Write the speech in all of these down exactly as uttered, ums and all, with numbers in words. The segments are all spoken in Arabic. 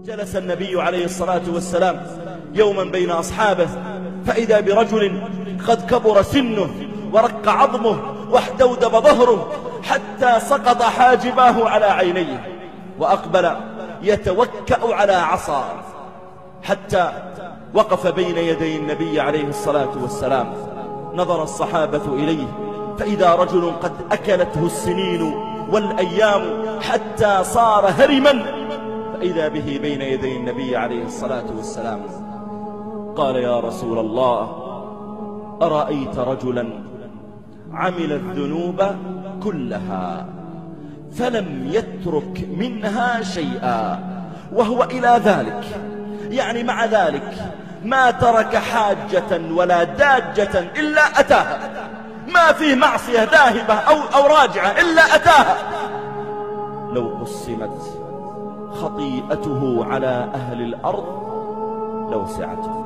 جلس النبي عليه الصلاة والسلام يوما بين أصحابه فإذا برجل قد كبر سنه ورق عظمه واحدودب ظهره حتى سقط حاجباه على عينيه، وأقبل يتوكأ على عصا حتى وقف بين يدي النبي عليه الصلاة والسلام. نظر الصحابة إليه فإذا رجل قد أكلته السنين والأيام حتى صار هرما، فإذا به بين يدي النبي عليه الصلاة والسلام. قال: يا رسول الله، أرأيت رجلا عمل الذنوب كلها فلم يترك منها شيئا، وهو إلى ذلك يعني مع ذلك ما ترك حاجة ولا داجة إلا أتاها، ما فيه معصية ذاهبة أو, أو راجعة إلا أتاها. لو قسمت خطيئته على أهل الأرض لوسعته.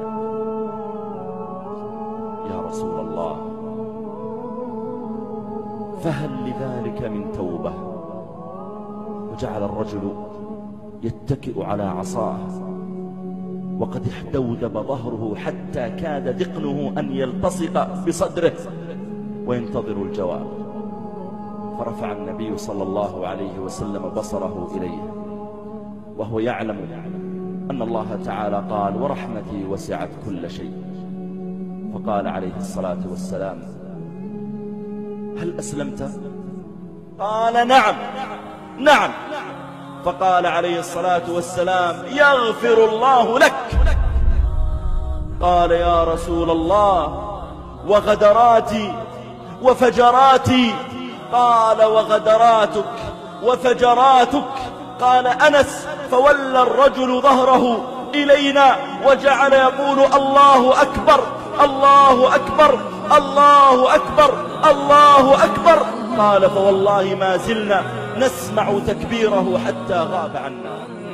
يا رسول الله، فهل لذلك من توبة؟ وجعل الرجل يتكئ على عصاه وقد احدودب ظهره حتى كاد دقنه أن يلتصق بصدره وينتظر الجواب. فرفع النبي صلى الله عليه وسلم بصره إليه وهو يعلم أن الله تعالى قال: ورحمتي وسعت كل شيء. فقال عليه الصلاة والسلام: هل أسلمت؟ قال: نعم نعم. فقال عليه الصلاة والسلام: يغفر الله لك. قال: يا رسول الله، وغدراتي وفجراتي. قال: وغدراتك وفجراتك. قال أنس: فولى الرجل ظهره إلينا وجعل يقول: الله أكبر الله أكبر الله أكبر الله أكبر. قال: فوالله ما زلنا نسمع تكبيره حتى غاب عنا.